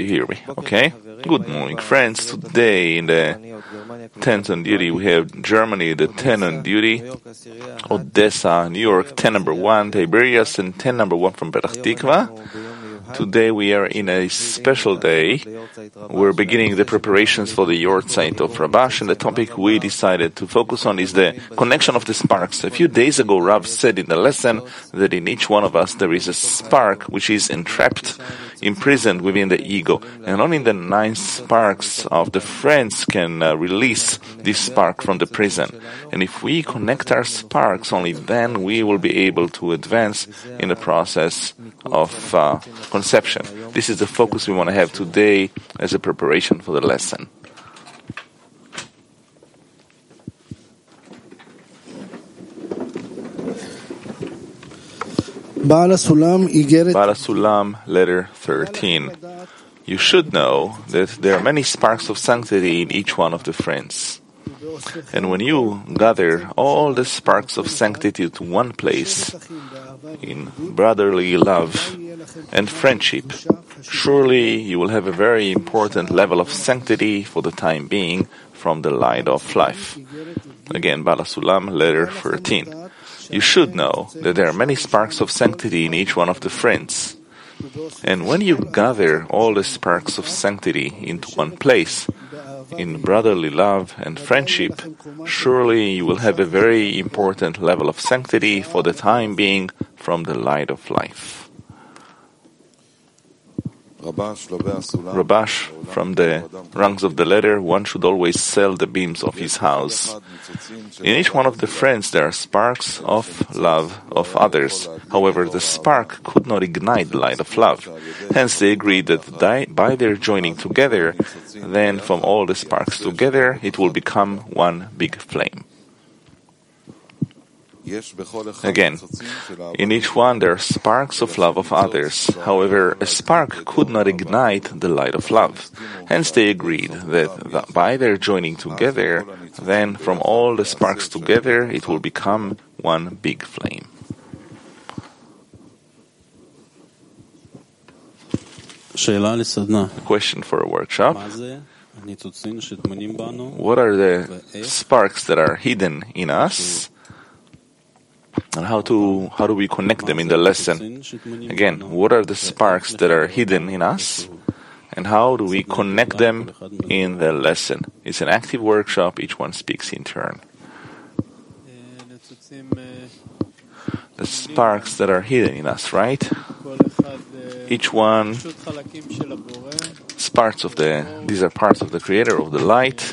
hear me? Okay. Good morning, friends. Today in the 10th on duty, we have Germany, the 10 on duty, Odessa, New York, 10 number 1, Tiberias, and 10 number 1 from Petach Tikva. Today we are in a special day. We're beginning the preparations for the Yortzeit of Rabash, and the topic we decided to focus on is the connection of the sparks. A few days ago, Rav said in the lesson that in each one of us there is a spark which is entrapped, imprisoned within the ego, and only the 9 sparks of the friends can release this spark from the prison. And if we connect our sparks, only then we will be able to advance in the process of conception. This is the focus we want to have today as a preparation for the lesson. Baal HaSulam, letter 13. You should know that there are many sparks of sanctity in each one of the friends. And when you gather all the sparks of sanctity to one place, in brotherly love and friendship, surely you will have a very important level of sanctity for the time being from the light of life. Again, Baal HaSulam, letter 13. You should know that there are many sparks of sanctity in each one of the friends. And when you gather all the sparks of sanctity into one place, in brotherly love and friendship, surely you will have a very important level of sanctity for the time being from the light of life. Rabash, from the rungs of the ladder, one should always sell the beams of his house. In each one of the friends there are sparks of love of others. However, the spark could not ignite the light of love. Hence they agreed that by their joining together, then from all the sparks together, it will become one big flame. Again, in each one there are sparks of love of others. However, a spark could not ignite the light of love. Hence they agreed that by their joining together, then from all the sparks together, it will become one big flame. A question for a workshop. What are the sparks that are hidden in us? And how do we connect them in the lesson? Again, what are the sparks that are hidden in us? And how do we connect them in the lesson? It's an active workshop, each one speaks in turn. The sparks that are hidden in us, right? Each one, these are parts of the Creator, of the light,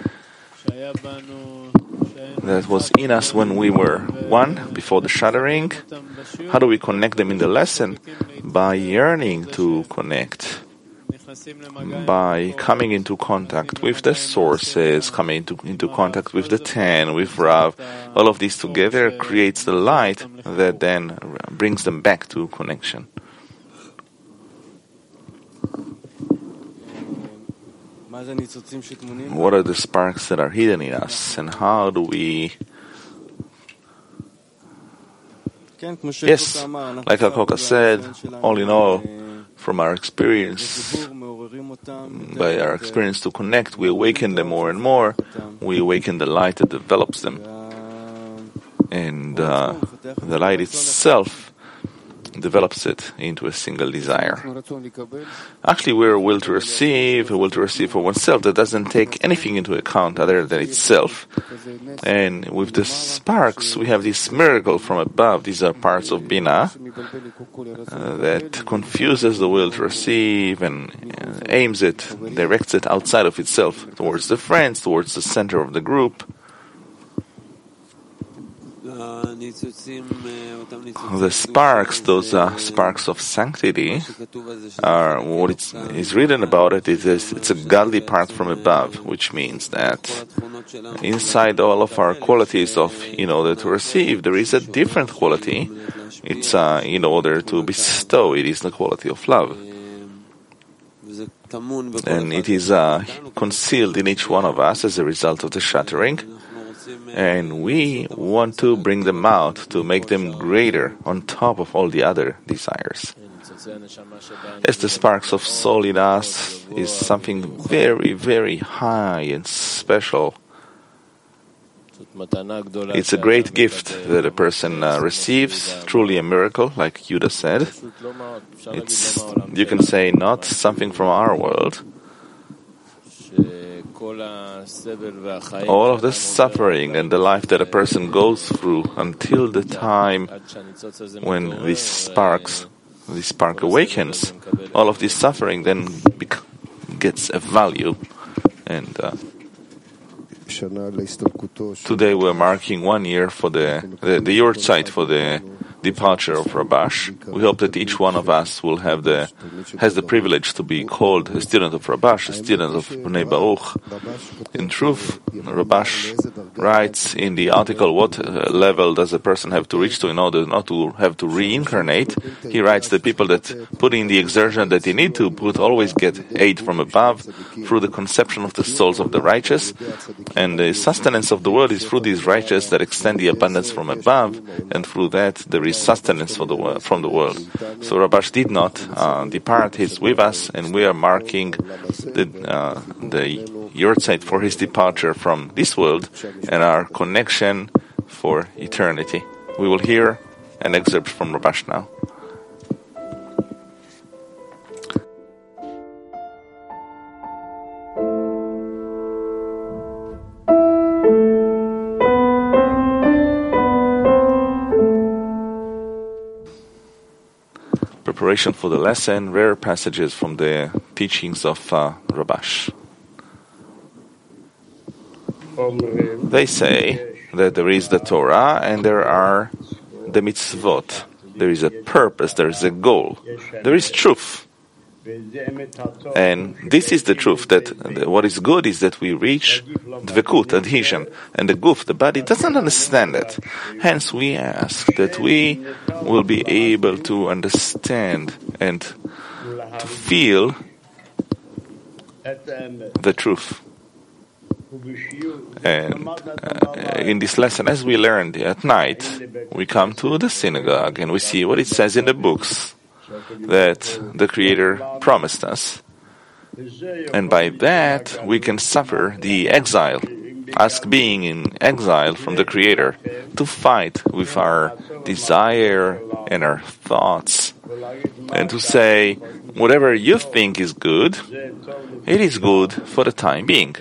that was in us when we were one, before the shattering. How do we connect them in the lesson? By yearning to connect. By coming into contact with the sources, coming into contact with the 10, with Rav. All of these together creates the light that then brings them back to connection. What are the sparks that are hidden in us, and how do we... Yes, like Al-Koka said, all in all, from our experience, by our experience to connect, we awaken them more and more. We awaken the light that develops them. And the light itself develops it into a single desire. Actually, we're a will to receive for oneself that doesn't take anything into account other than itself. And with the sparks, we have this miracle from above. These are parts of Bina that confuses the will to receive and directs it outside of itself, towards the friends, towards the center of the group. The sparks, those sparks of sanctity, are what is written about it. It's a godly part from above, which means that inside all of our qualities of in order to receive, there is a different quality. It's in order to bestow. It is the quality of love. And it is concealed in each one of us as a result of the shattering. and we want to bring them out to make them greater on top of all the other desires. As the sparks of soul in us is something very, very high and special. It's a great gift that a person receives, truly a miracle, like Yuda said. It's, you can say, not something from our world. All of the suffering and the life that a person goes through until the time when this spark awakens, all of this suffering then gets a value. And today we're marking 1 year for the Yortzeit for the departure of Rabash. We hope that each one of us will has the privilege to be called a student of Rabash, a student of Bnei Baruch. In truth, Rabash writes in the article what level does a person have to reach to in order not to have to reincarnate. He writes that people that put in the exertion that they need to put always get aid from above through the conception of the souls of the righteous, and the sustenance of the world is through these righteous that extend the abundance from above, and through that there is sustenance from the world. So Rabash did not depart; he's with us, and we are marking the Yortzeit for his departure from this world and our connection for eternity. We will hear an excerpt from Rabash now. Preparation for the lesson, rare passages from the teachings of Rabash. They say that there is the Torah and there are the mitzvot. There is a purpose, there is a goal, there is truth. And this is the truth, that what is good is that we reach dvekut, adhesion, and the guf, the body, doesn't understand it. Hence we ask that we will be able to understand and to feel the truth. And in this lesson, as we learned at night, we come to the synagogue and we see what it says in the books that the Creator promised us. And by that, we can suffer the exile, us being in exile from the Creator, to fight with our desire and our thoughts, and to say, whatever you think is good, it is good for the time being,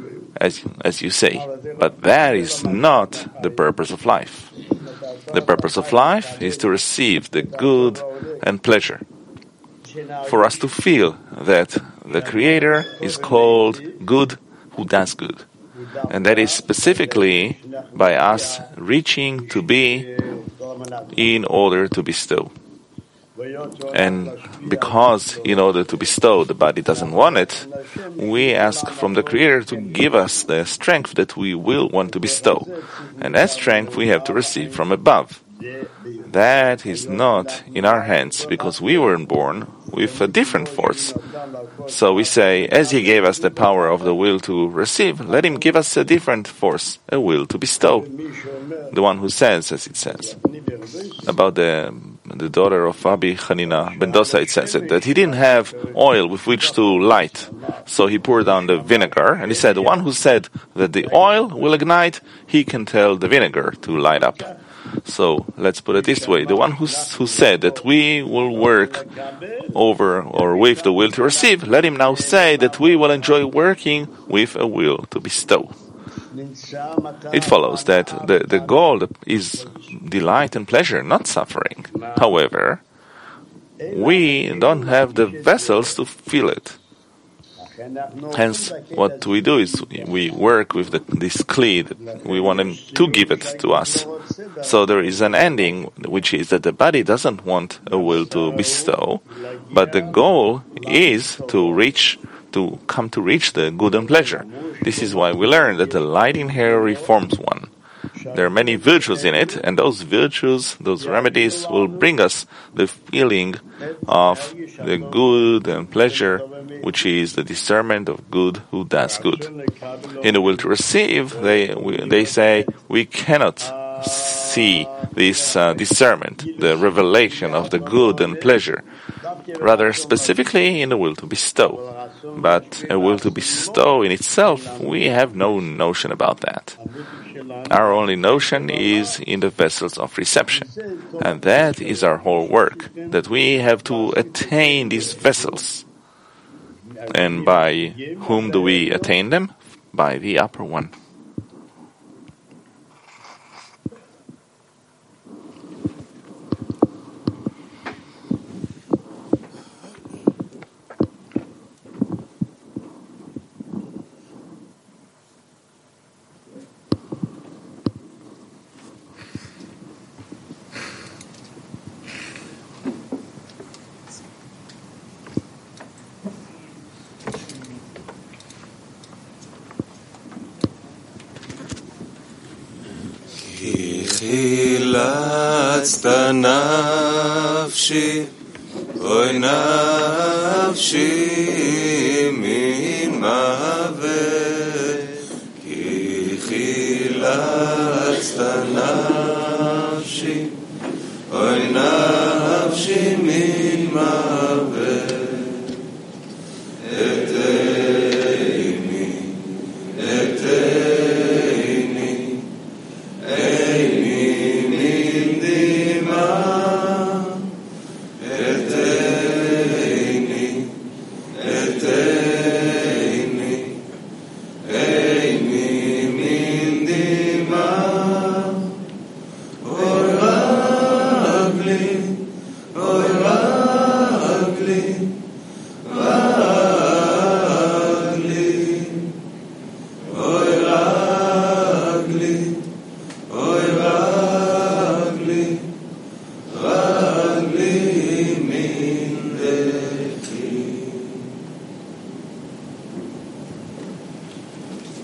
as you say. But that is not the purpose of life. The purpose of life is to receive the good and pleasure, for us to feel that the Creator is called good who does good. And that is specifically by us reaching to be in order to bestow. And because in order to bestow the body doesn't want it, we ask from the Creator to give us the strength that we will want to bestow. And that strength we have to receive from above. That is not in our hands, because we were born with a different force. So we say, as He gave us the power of the will to receive, let Him give us a different force, a will to bestow. The one who says, as it says, about the daughter of Rabbi Hanina ben Dosa, it says that he didn't have oil with which to light. So he poured down the vinegar, and he said, the one who said that the oil will ignite, he can tell the vinegar to light up. So let's put it this way. The one who said that we will work over or with the will to receive, let him now say that we will enjoy working with a will to bestow. It follows that the goal is delight and pleasure, not suffering. However, we don't have the vessels to feel it. Hence, what we do is we work with this kli. We want Him to give it to us. So there is an ending, which is that the body doesn't want a will to bestow, but the goal is to reach the good and pleasure. This is why we learn that the light inherently forms one. There are many virtues in it, and those virtues, those remedies, will bring us the feeling of the good and pleasure which is the discernment of good who does good. In the will to receive, they say we cannot see this discernment, the revelation of the good and pleasure, rather specifically in the will to bestow. But a will to bestow in itself, we have no notion about that. Our only notion is in the vessels of reception, and that is our whole work, that we have to attain these vessels. And by whom do we attain them? By the upper one. חילצת נפשי, אוי נפשי מן מוות, כי חילצת נפשי, אוי נפשי מן מוות, את